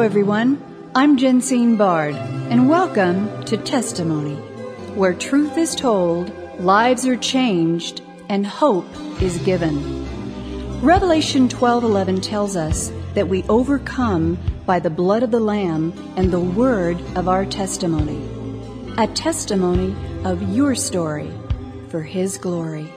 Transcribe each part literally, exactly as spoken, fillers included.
everyone. I'm Jensine Bard, and welcome to Testimony, where truth is told, lives are changed, and hope is given. Revelation twelve eleven tells us that we overcome by the blood of the Lamb and the word of our testimony. A testimony of your story for His glory.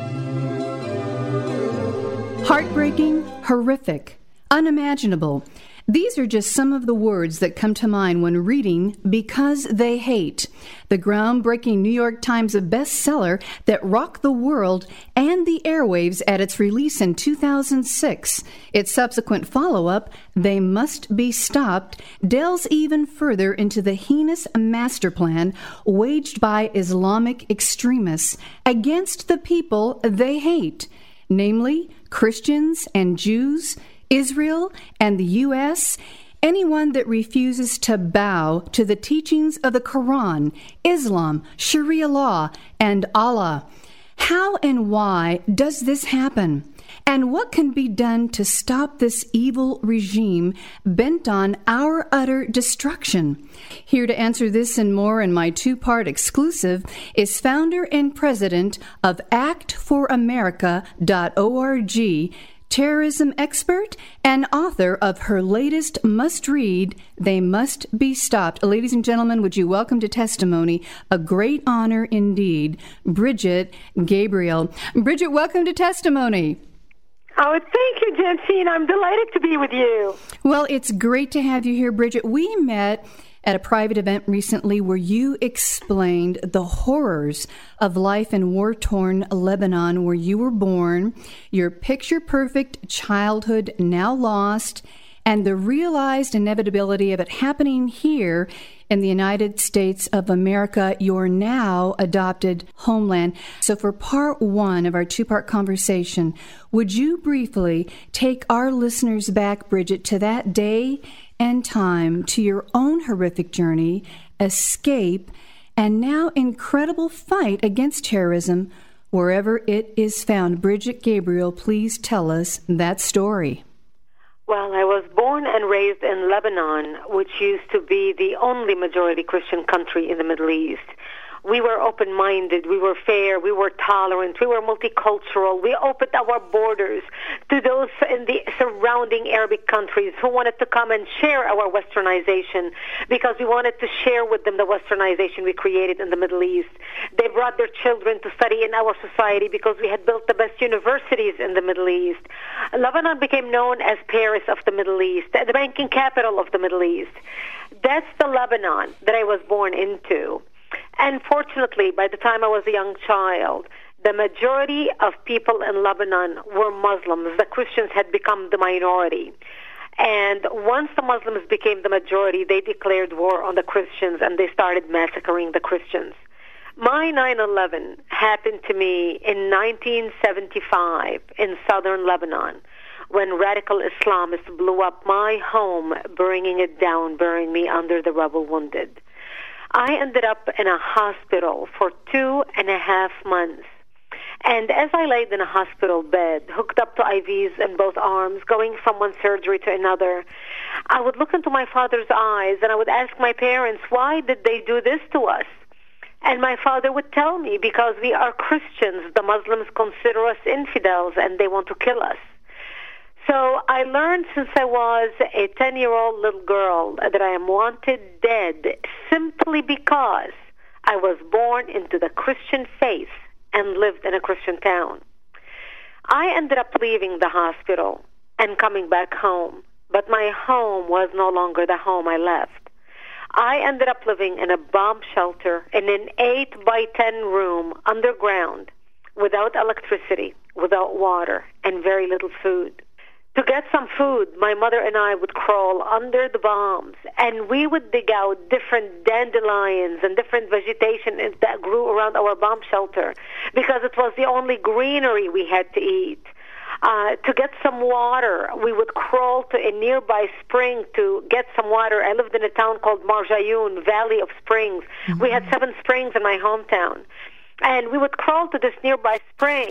Heartbreaking, horrific, unimaginable. These are just some of the words that come to mind when reading Because They Hate, the groundbreaking New York Times bestseller that rocked the world and the airwaves at its release in two thousand six. Its subsequent follow-up, They Must Be Stopped, delves even further into the heinous master plan waged by Islamic extremists against the people they hate, namely Christians and Jews, Israel and the U S, anyone that refuses to bow to the teachings of the Quran, Islam, Sharia law, and Allah. How and why does this happen? And what can be done to stop this evil regime bent on our utter destruction? Here to answer this and more in my two-part exclusive is founder and president of act for america dot org, terrorism expert, and author of her latest must-read, They Must Be Stopped. Ladies and gentlemen, would you welcome to Testimony, a great honor indeed, Bridget Gabriel. Bridget, welcome to Testimony. Oh, thank you, Jensine. I'm delighted to be with you. Well, it's great to have you here, Bridget. We met at a private event recently where you explained the horrors of life in war-torn Lebanon, where you were born, your picture-perfect childhood now lost, and the realized inevitability of it happening here in the United States of America, your now adopted homeland. So for part one of our two-part conversation, would you briefly take our listeners back, Bridget, to that day and time, to your own horrific journey, escape, and now incredible fight against terrorism wherever it is found? Bridget Gabriel, please tell us that story. Well, I was born and raised in Lebanon, which used to be the only majority Christian country in the Middle East. We were open-minded, we were fair, we were tolerant, we were multicultural. We opened our borders to those in the surrounding Arabic countries who wanted to come and share our westernization, because we wanted to share with them the westernization we created in the Middle East. They brought their children to study in our society because we had built the best universities in the Middle East. Lebanon became known as Paris of the Middle East, the banking capital of the Middle East. That's the Lebanon that I was born into. And fortunately, by the time I was a young child, the majority of people in Lebanon were Muslims. The Christians had become the minority. And once the Muslims became the majority, they declared war on the Christians, and they started massacring the Christians. My nine eleven happened to me in nineteen seventy-five in southern Lebanon, when radical Islamists blew up my home, bringing it down, burying me under the rubble wounded. I ended up in a hospital for two and a half months. And as I laid in a hospital bed, hooked up to I Vs in both arms, going from one surgery to another, I would look into my father's eyes and I would ask my parents, why did they do this to us? And my father would tell me, because we are Christians, the Muslims consider us infidels and they want to kill us. So I learned since I was a ten-year-old little girl that I am wanted dead simply because I was born into the Christian faith and lived in a Christian town. I ended up leaving the hospital and coming back home, but my home was no longer the home I left. I ended up living in a bomb shelter in an eight by ten room underground without electricity, without water, and very little food. To get some food, my mother and I would crawl under the bombs, and we would dig out different dandelions and different vegetation that grew around our bomb shelter, because it was the only greenery we had to eat. Uh, to get some water, we would crawl to a nearby spring to get some water. I lived in a town called Marjayoun, Valley of Springs. Mm-hmm. We had seven springs in my hometown. And we would crawl to this nearby spring.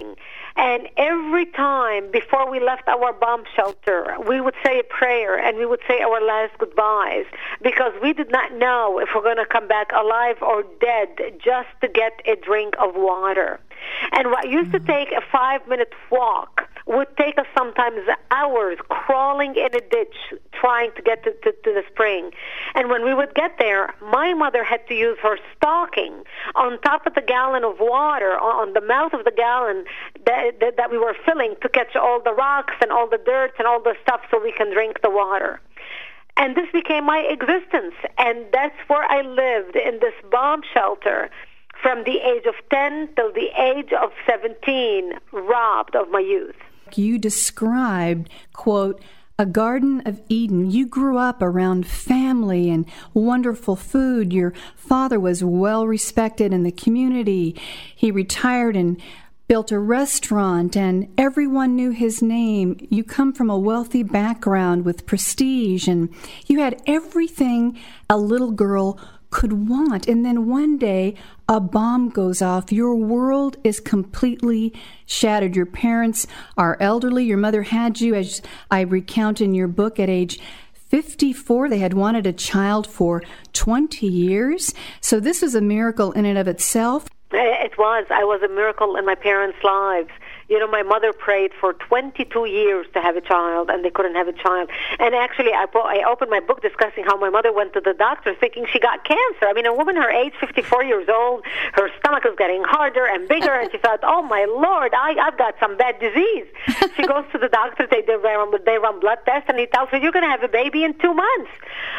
And every time before we left our bomb shelter, we would say a prayer and we would say our last goodbyes, because we did not know if we're going to come back alive or dead, just to get a drink of water. And what used to take a five-minute walk would take us sometimes hours crawling in a ditch trying to get to, to, to the spring. And when we would get there, my mother had to use her stocking on top of the gallon of water, on the mouth of the gallon that, that, that we were filling, to catch all the rocks and all the dirt and all the stuff so we can drink the water. And this became my existence. And that's where I lived, in this bomb shelter, from the age of ten till the age of seventeen, robbed of my youth. You described, quote, a Garden of Eden. You grew up around family and wonderful food. Your father was well respected in the community. He retired and built a restaurant, and everyone knew his name. You come from a wealthy background with prestige, and you had everything a little girl could want. And then one day, a bomb goes off. Your world is completely shattered. Your parents are elderly. Your mother had you, as I recount in your book, at age fifty-four. They had wanted a child for twenty years. So this was a miracle in and of itself. It was. I was a miracle in my parents' lives. You know, my mother prayed for twenty-two years to have a child, and they couldn't have a child. And actually, I, po- I opened my book discussing how my mother went to the doctor thinking she got cancer. I mean, a woman her age, fifty-four years old, her stomach was getting harder and bigger, and she thought, oh, my Lord, I, I've got some bad disease. She goes to the doctor, they, they, run, they run blood tests, and he tells her, you're going to have a baby in two months.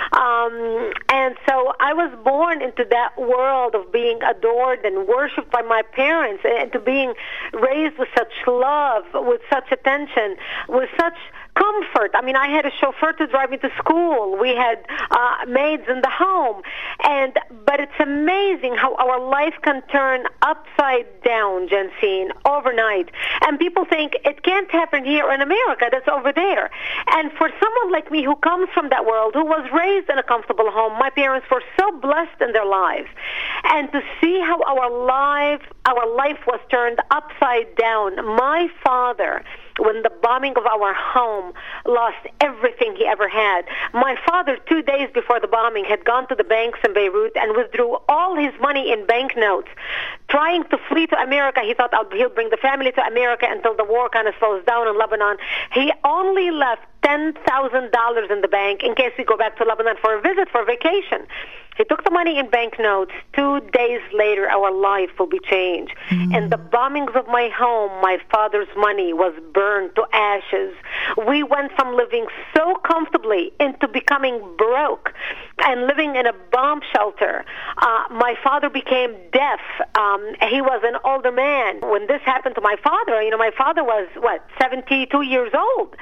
Um, and so I was born into that world of being adored and worshipped by my parents, and to being raised with such love, with such attention, with such comfort. I mean, I had a chauffeur to drive me to school. We had uh, maids in the home. And but it's amazing how our life can turn upside down, Jensine, overnight. And people think it can't happen here in America. That's over there. And for someone like me who comes from that world, who was raised in a comfortable home, my parents were so blessed in their lives. And to see how our life, our life was turned upside down. My father, when the bombing of our home, lost everything he ever had. My father, two days before the bombing, had gone to the banks in Beirut and withdrew all his money in banknotes, trying to flee to America. He thought he'll bring the family to America until the war kind of slows down in Lebanon. He only left ten thousand dollars in the bank in case we go back to Lebanon for a visit, for a vacation. He took the money in banknotes. Two days later, our life will be changed. Mm. And the bombings of my home, my father's money was burned to ashes. We went from living so comfortably into becoming broke and living in a bomb shelter. Uh, my father became deaf. Um, he was an older man. When this happened to my father, you know, my father was, what, seventy-two years old.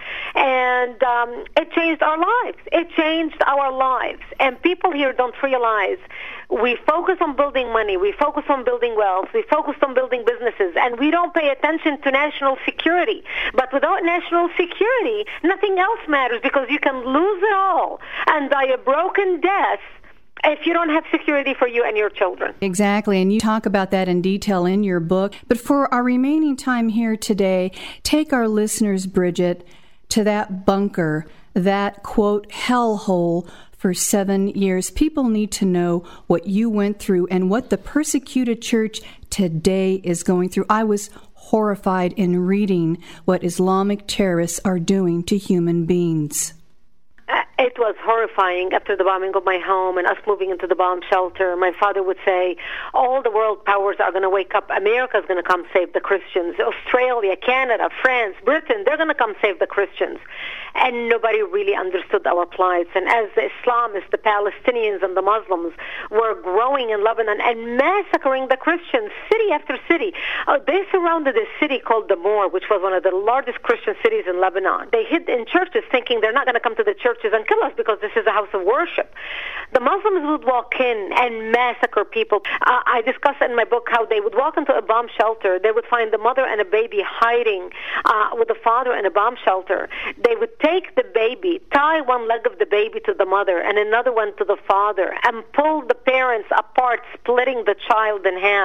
And um, it changed our lives. It changed our lives. And people here don't realize we focus on building money, we focus on building wealth, we focus on building businesses, and we don't pay attention to national security. But without national security, nothing else matters, because you can lose it all and die a broken death if you don't have security for you and your children. Exactly, and you talk about that in detail in your book. But for our remaining time here today, take our listeners, Bridget, to that bunker, that, quote, hellhole for seven years. People need to know what you went through and what the persecuted church today is going through. I was horrified in reading what Islamic terrorists are doing to human beings. It was horrifying after the bombing of my home and us moving into the bomb shelter. My father would say, all the world powers are going to wake up. America's going to come save the Christians. Australia, Canada, France, Britain, they're going to come save the Christians. And nobody really understood our plights. And as the Islamists, the Palestinians, and the Muslims were growing in Lebanon and massacring the Christians, city after city, uh, they surrounded a city called Damour, which was one of the largest Christian cities in Lebanon. They hid in churches thinking they're not going to come to the churches and kill us because this is a house of worship. The Muslims would walk in and massacre people. Uh, I discuss in my book how they would walk into a bomb shelter. They would find the mother and a baby hiding uh, with the father in a bomb shelter. They would take the baby, tie one leg of the baby to the mother and another one to the father, and pull the parents apart, splitting the child in half.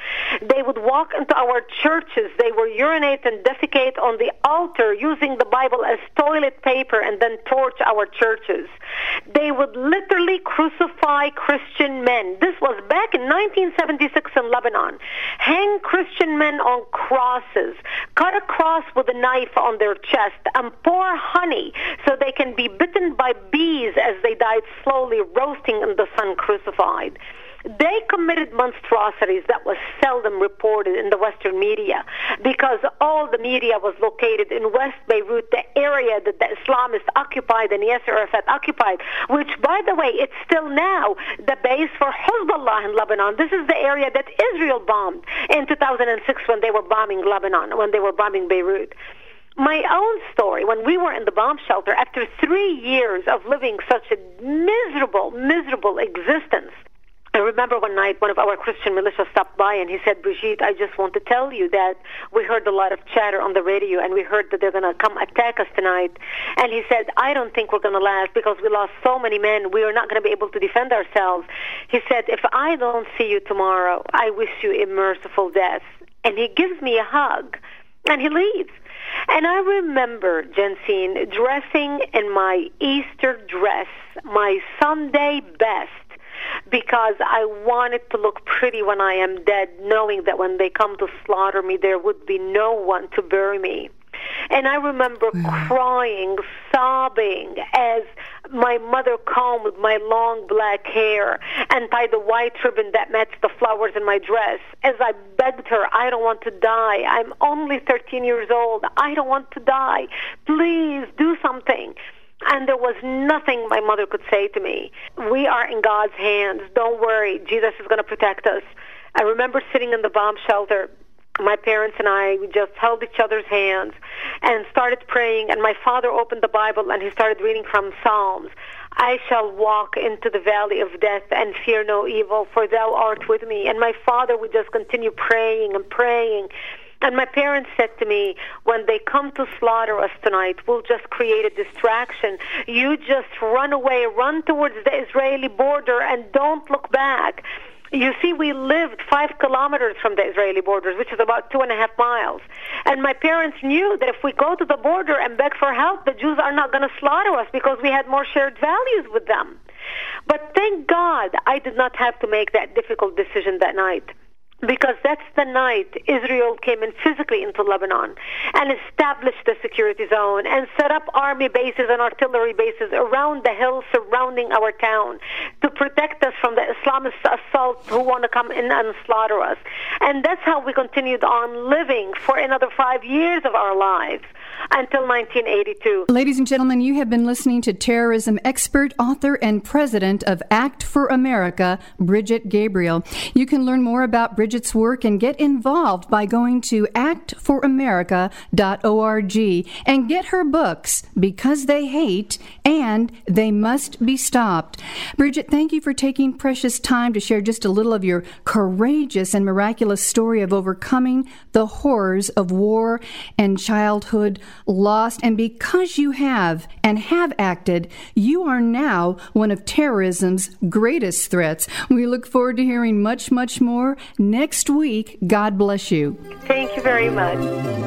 They would walk into our churches. They would urinate and defecate on the altar using the Bible as toilet paper and then torch our churches. They would literally crucify Christian men. This was back in nineteen seventy-six in Lebanon. Hang Christian men on crosses, cut a cross with a knife on their chest, and pour honey so they can be bitten by bees as they died slowly, roasting in the sun, crucified. They committed monstrosities that was seldom reported in the Western media because all the media was located in West Beirut, the area that the Islamists occupied and Yasser Arafat occupied, which, by the way, it's still now the base for Hezbollah in Lebanon. This is the area that Israel bombed in two thousand six when they were bombing Lebanon, when they were bombing Beirut. My own story, when we were in the bomb shelter, after three years of living such a miserable, miserable existence, I remember one night one of our Christian militia stopped by and he said, Brigitte, I just want to tell you that we heard a lot of chatter on the radio and we heard that they're going to come attack us tonight. And he said, I don't think we're going to last because we lost so many men. We are not going to be able to defend ourselves. He said, if I don't see you tomorrow, I wish you a merciful death. And he gives me a hug and he leaves. And I remember, Jensine, dressing in my Easter dress, my Sunday best, because I wanted to look pretty when I am dead, knowing that when they come to slaughter me, there would be no one to bury me. And I remember wow. crying, sobbing, as my mother combed my long black hair and tied the white ribbon that matched the flowers in my dress, as I begged her, I don't want to die. I'm only thirteen years old. I don't want to die. Please do something. And there was nothing my mother could say to me. We are in God's hands. Don't worry. Jesus is going to protect us. I remember sitting in the bomb shelter. My parents and I, we just held each other's hands and started praying. And my father opened the Bible and he started reading from Psalms. I shall walk into the valley of death and fear no evil, for thou art with me. And my father would just continue praying and praying. And my parents said to me, when they come to slaughter us tonight, we'll just create a distraction. You just run away, run towards the Israeli border, and don't look back. You see, we lived five kilometers from the Israeli borders, which is about two and a half miles. And my parents knew that if we go to the border and beg for help, the Jews are not going to slaughter us because we had more shared values with them. But thank God I did not have to make that difficult decision that night. Because that's the night Israel came in physically into Lebanon and established the security zone and set up army bases and artillery bases around the hills surrounding our town to protect us from the Islamist assault who want to come in and slaughter us. And that's how we continued on living for another five years of our lives until nineteen eighty-two. Ladies and gentlemen, you have been listening to terrorism expert, author, and president of Act for America, Brigitte Gabriel. You can learn more about Brigitte's work and get involved by going to act for america dot org and get her books, Because They Hate and They Must Be Stopped. Brigitte, thank you for taking precious time to share just a little of your courageous and miraculous story of overcoming the horrors of war and childhood lost. And because you have and have acted, you are now one of terrorism's greatest threats. We look forward to hearing much, much more next week. God bless you. Thank you very much.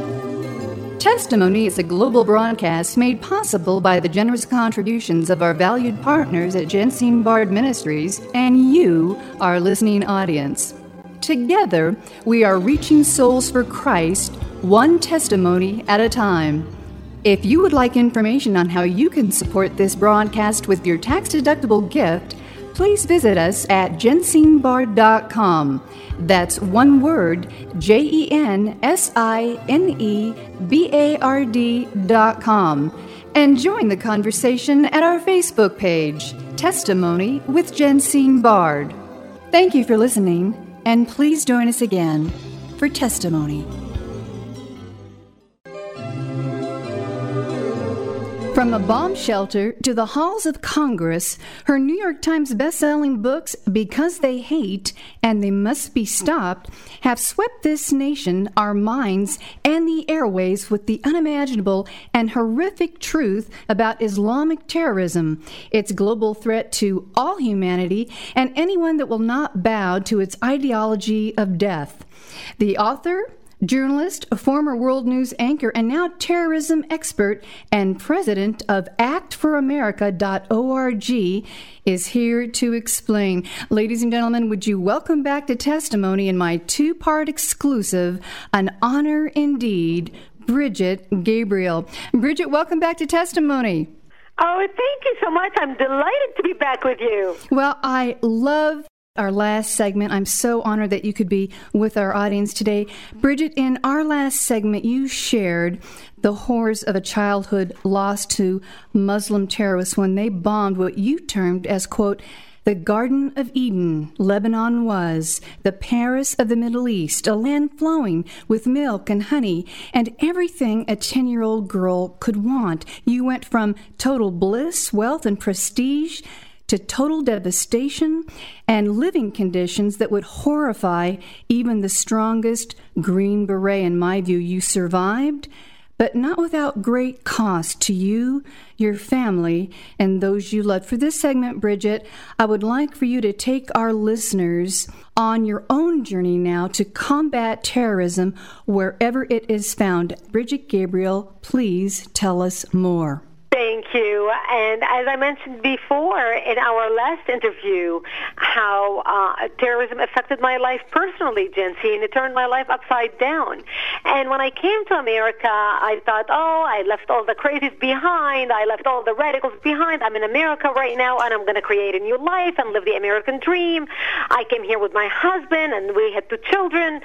Testimony is a global broadcast made possible by the generous contributions of our valued partners at Jensine Bard Ministries and you, our listening audience. Together, we are reaching souls for Christ, one testimony at a time. If you would like information on how you can support this broadcast with your tax-deductible gift, please visit us at jensine bard dot com. That's one word, J E N S I N E B A R D dot com. And join the conversation at our Facebook page, Testimony with Jensine Bard. Thank you for listening, and please join us again for Testimony. From a bomb shelter to the halls of Congress, her New York Times best-selling books, Because They Hate and They Must Be Stopped, have swept this nation, our minds, and the airways with the unimaginable and horrific truth about Islamic terrorism, its global threat to all humanity, and anyone that will not bow to its ideology of death. The author, journalist, a former World News anchor, and now terrorism expert and president of act for america dot org is here to explain. Ladies and gentlemen, would you welcome back to Testimony in my two-part exclusive, An Honor Indeed, Bridget Gabriel. Bridget, welcome back to Testimony. Oh, thank you so much. I'm delighted to be back with you. Well, I love our last segment. I'm so honored that you could be with our audience today. Bridget, in our last segment, you shared the horrors of a childhood lost to Muslim terrorists when they bombed what you termed as, quote, the Garden of Eden. Lebanon was the Paris of the Middle East, a land flowing with milk and honey and everything a ten-year-old girl could want. You went from total bliss, wealth, and prestige to total devastation and living conditions that would horrify even the strongest Green Beret. In my view, you survived, but not without great cost to you, your family, and those you loved. For this segment, Bridget, I would like for you to take our listeners on your own journey now to combat terrorism wherever it is found. Bridget Gabriel, please tell us more. Thank you. And as I mentioned before in our last interview, how uh, terrorism affected my life personally, Jency, and it turned my life upside down. And when I came to America, I thought, oh, I left all the crazies behind. I left all the radicals behind. I'm in America right now, and I'm going to create a new life and live the American dream. I came here with my husband, and we had two children.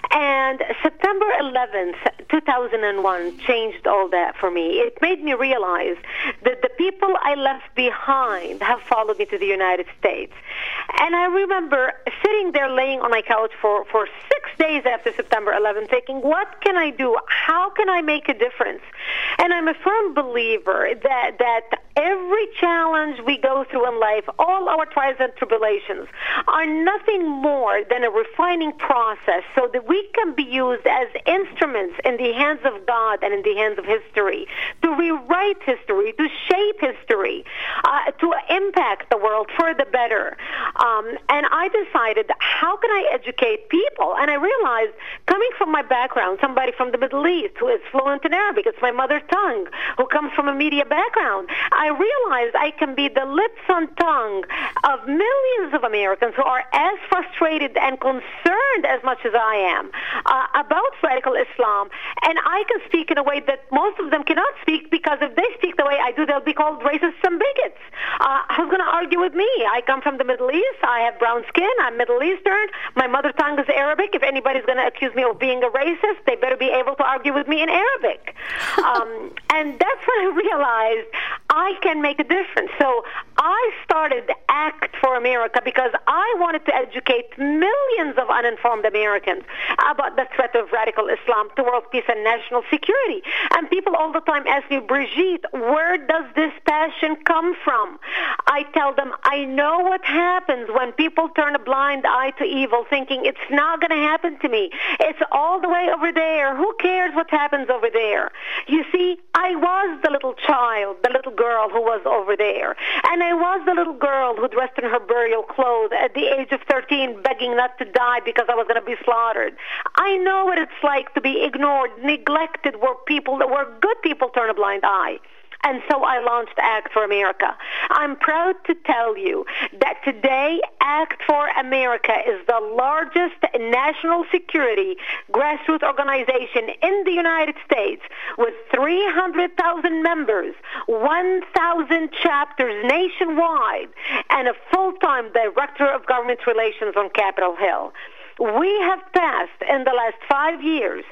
And September eleventh, two thousand one changed all that for me. It made me realize that the people I left behind have followed me to the United States. And I remember sitting there laying on my couch for, for six days after September eleventh thinking, what can I do? How can I make a difference? And I'm a firm believer that, that every challenge we go through in life, all our trials and tribulations, are nothing more than a refining process so that we can be used as instruments in the hands of God and in the hands of history to rewrite history, to shape history, uh, to impact the world for the better. Um, and I decided, how can I educate people? And I realized, coming from my background, somebody from the Middle East who is fluent in Arabic, it's my mother tongue, who comes from a media background, I realized I can be the lips and tongue of millions of Americans who are as frustrated and concerned as much as I am uh, about radical Islam. And I can speak in a way that most of them cannot speak, because if they speak the way I do, they'll be called racists and bigots. Uh, who's going to argue with me? I come from the Middle East. I have brown skin. I'm Middle Eastern. My mother tongue is Arabic. If anybody's going to accuse me of being a racist, they better be able to argue with me in Arabic. um, and that's when I realized I can make a difference. So I started Act for America because I wanted to educate millions of uninformed Americans about the threat of radical Islam to world peace and national security. And people all the time ask me, Brigitte, where does this passion come from? I tell them, I know what happens when people turn a blind eye to evil, thinking it's not going to happen to me. It's all the way over there. Who cares what happens over there? You see, I was the little child, the little girl who was over there. And I was the little girl who dressed in her burial clothes at the age of thirteen, begging not to die because I was going to be slaughtered. I know what it's like to be ignored, neglected, where people that were good people turn a blind eye. And so I launched Act for America. I'm proud to tell you that today Act for America is the largest national security grassroots organization in the United States, with three hundred thousand members, one thousand chapters nationwide, and a full-time director of government relations on Capitol Hill. We have passed in the last five years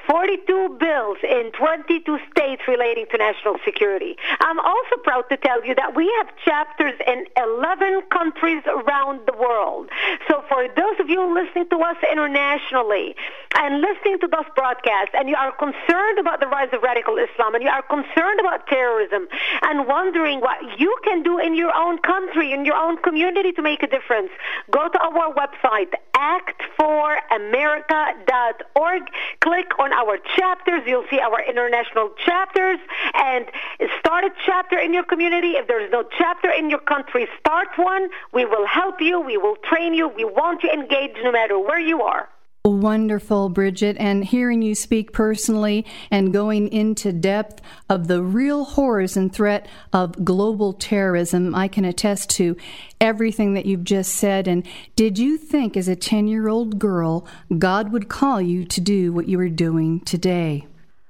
forty-two bills in twenty-two states relating to national security. I'm also proud to tell you that we have chapters in eleven countries around the world. So for those of you listening to us internationally and listening to those broadcasts, and you are concerned about the rise of radical Islam, and you are concerned about terrorism, and wondering what you can do in your own country, in your own community to make a difference, go to our website, act for america dot org. Click on our chapters. You'll see our international chapters, and start a chapter in your community. If there's no chapter in your country, start one. We will help you. We will train you. We want you engaged no matter where you are. Wonderful, Bridget, and hearing you speak personally and going into depth of the real horrors and threat of global terrorism, I can attest to everything that you've just said. And did you think as a ten-year-old girl God would call you to do what you are doing today?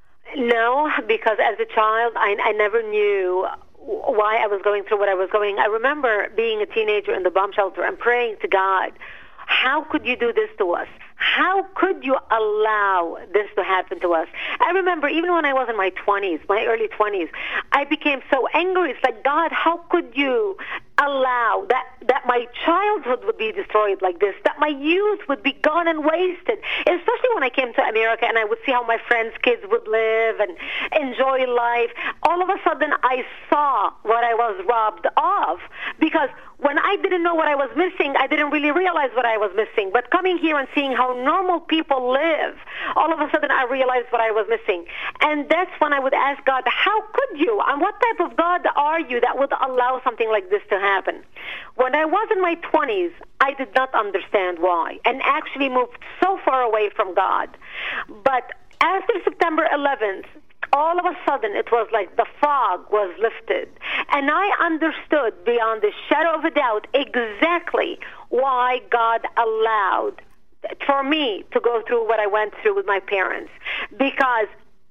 No, because as a child, I, I never knew why I was going through what I was going. I remember being a teenager in the bomb shelter and praying to God, how could you do this to us? How could you allow this to happen to us? I remember even when I was in my twenties, my early twenties, I became so angry. It's like, God, how could you allow that, that my childhood would be destroyed like this, that my youth would be gone and wasted, especially when I came to America and I would see how my friends' kids would live and enjoy life. All of a sudden, I saw what I was robbed of, because when I didn't know what I was missing, I didn't really realize what I was missing. But coming here and seeing how normal people live, all of a sudden I realized what I was missing. And that's when I would ask God, how could you? And what type of God are you that would allow something like this to happen? When I was in my twenties, I did not understand why, and actually moved so far away from God. But after September eleventh, all of a sudden, it was like the fog was lifted. And I understood beyond the shadow of a doubt exactly why God allowed for me to go through what I went through with my parents. Because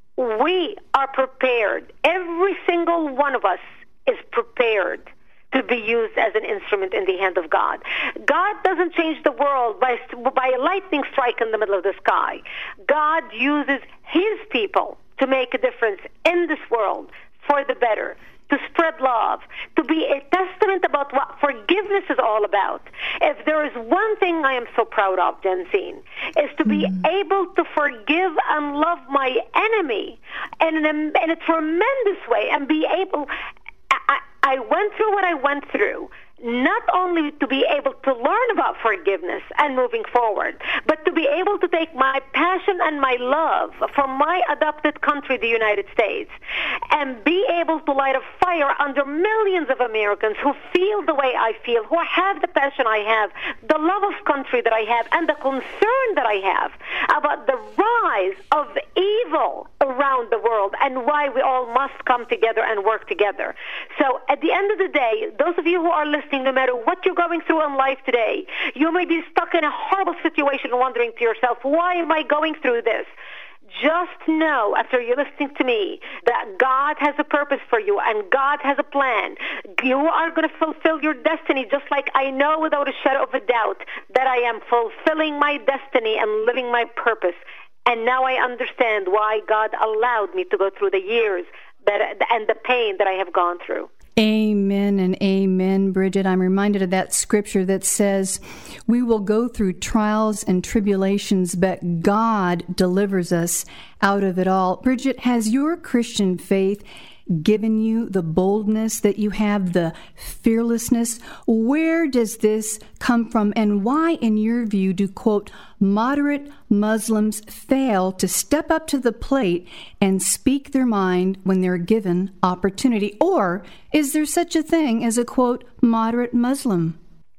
we are prepared. Every single one of us is prepared to be used as an instrument in the hand of God. God doesn't change the world by, by a lightning strike in the middle of the sky. God uses His people to make a difference in this world for the better, to spread love, to be a testament about what forgiveness is all about. If there is one thing I am so proud of, Jensine, is to be mm-hmm. able to forgive and love my enemy in a, in a tremendous way, and be able... I, I went through what I went through, not only to be able to learn about forgiveness and moving forward, but to be able to take my passion and my love for my adopted country, the United States, and be able to light a fire under millions of Americans who feel the way I feel, who have the passion I have, the love of country that I have, and the concern that I have about the rise of evil around the world and why we all must come together and work together. So at the end of the day, those of you who are listening, no matter what you're going through in life today, you may be stuck in a horrible situation wondering to yourself, why am I going through this? Just know, after you're listening to me, that God has a purpose for you and God has a plan. You are going to fulfill your destiny, just like I know without a shadow of a doubt that I am fulfilling my destiny and living my purpose. And now I understand why God allowed me to go through the years that and the pain that I have gone through. Amen and amen, Bridget. I'm reminded of that scripture that says, we will go through trials and tribulations, but God delivers us out of it all. Bridget, has your Christian faith given you the boldness that you have, the fearlessness? Where does this come from, and why, in your view, do, quote, moderate Muslims fail to step up to the plate and speak their mind when they're given opportunity? Or is there such a thing as a, quote, moderate Muslim?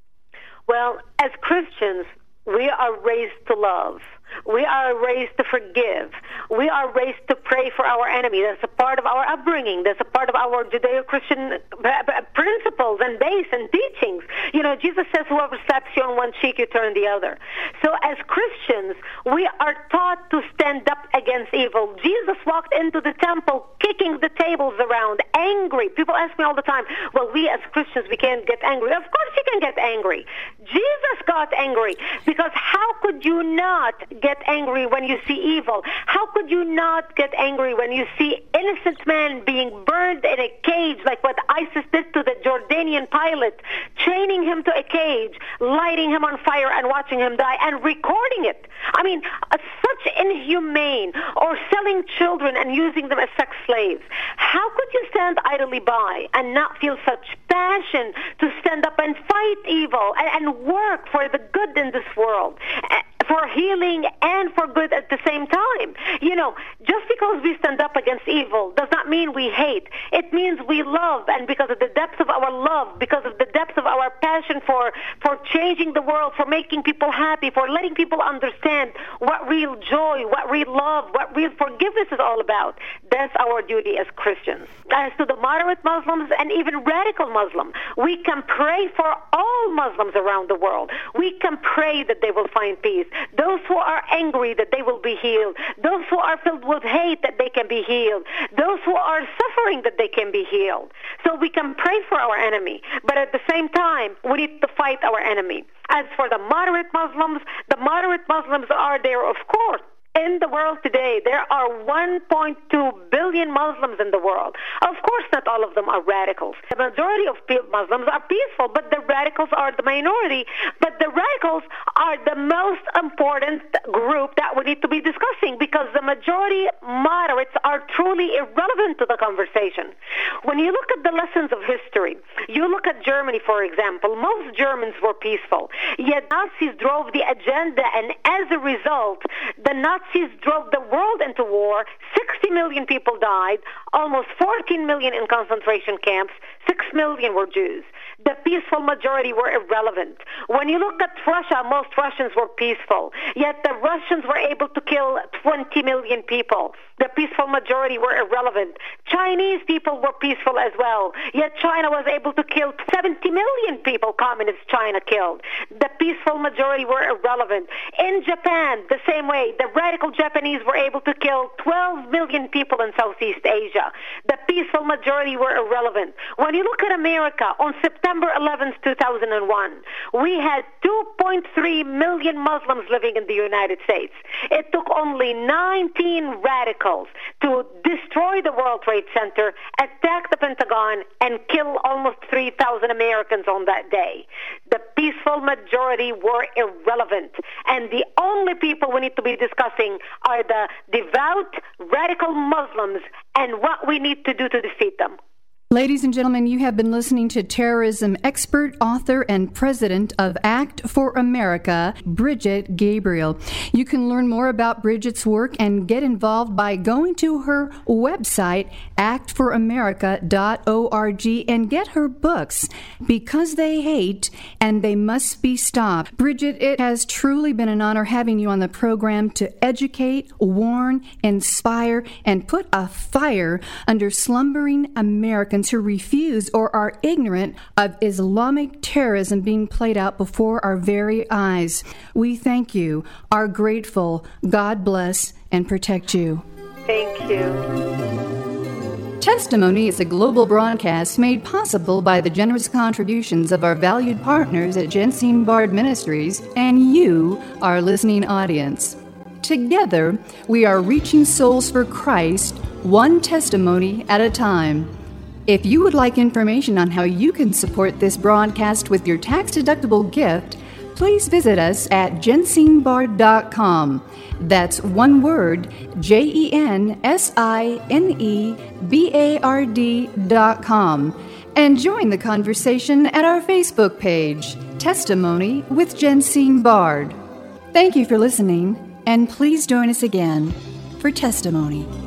Well, as Christians, we are raised to love. We are raised to forgive. We are raised to pray for our enemy. That's a part of our upbringing. That's a part of our Judeo-Christian principles and base and teachings. You know, Jesus says, whoever slaps you on one cheek, you turn the other. So as Christians, we are taught to stand up against evil. Jesus walked into the temple kicking the tables around, angry. People ask me all the time, well, we as Christians, we can't get angry. Of course you can get angry. Jesus got angry, because how could you not get get angry when you see evil? How could you not get angry when you see innocent men being burned in a cage like what ISIS did to the Jordanian pilot, chaining him to a cage, lighting him on fire and watching him die and recording it? I mean, uh, such inhumane, or selling children and using them as sex slaves. How could you stand idly by and not feel such passion to stand up and fight evil and, and work for the good in this world, uh, for healing and for good at the same time? You know, just because we stand up against evil does not mean we hate. It means we love, and because of the depth of our love, because of the depth of our passion for, for changing the world, for making people happy, for letting people understand what real joy, what real love, what real forgiveness is all about, that's our duty as Christians. As to the moderate Muslims and even radical Muslims, we can pray for all Muslims around the world. We can pray that they will find peace. Those who are angry, that they will be healed. Those who are filled with hate, that they can be healed. Those who are suffering, that they can be healed. So we can pray for our enemy, but at the same time, we need to fight our enemy. As for the moderate Muslims, the moderate Muslims are there, of course. In the world today, there are one point two billion Muslims in the world. Of course, not all of them are radicals. The majority of Muslims are peaceful, but the radicals are the minority. But the radicals are the most important group that we need to be discussing, because the majority moderates are truly irrelevant to the conversation. When you look at the lessons of history, you look at Germany, for example. Most Germans were peaceful, yet Nazis drove the agenda, and as a result, the Nazis Nazis drove the world into war. sixty million people died, almost fourteen million in concentration camps, six million were Jews. The peaceful majority were irrelevant. When you look at Russia, most Russians were peaceful, yet the Russians were able to kill twenty million people. The peaceful majority were irrelevant. Chinese people were peaceful as well, yet China was able to kill seventy million people, communist China killed. The peaceful majority were irrelevant. In Japan, the same way, the radical Japanese were able to kill twelve million people in Southeast Asia. The peaceful majority were irrelevant. When you look at America, on September eleventh, two thousand one, we had two point three million Muslims living in the United States. It took only nineteen radicals to destroy the World Trade Center, attack the Pentagon, and kill almost three thousand Americans on that day. The peaceful majority were irrelevant, and the only people we need to be discussing are the devout radical Muslims and what we need to do to defeat them. Ladies and gentlemen, you have been listening to terrorism expert, author, and president of Act for America, Bridget Gabriel. You can learn more about Bridget's work and get involved by going to her website, act for america dot org, and get her books, Because They Hate and They Must Be Stopped. Bridget, it has truly been an honor having you on the program to educate, warn, inspire, and put a fire under slumbering Americans who refuse or are ignorant of Islamic terrorism being played out before our very eyes. We thank you, are grateful. God bless and protect you. Thank you. Testimony is a global broadcast made possible by the generous contributions of our valued partners at Jensine Bard Ministries and you, our listening audience. Together, we are reaching souls for Christ, one testimony at a time. If you would like information on how you can support this broadcast with your tax-deductible gift, please visit us at jensine bard dot com. That's one word, J E N S I N E B A R D dot com. And join the conversation at our Facebook page, Testimony with Jensine Bard. Thank you for listening, and please join us again for Testimony.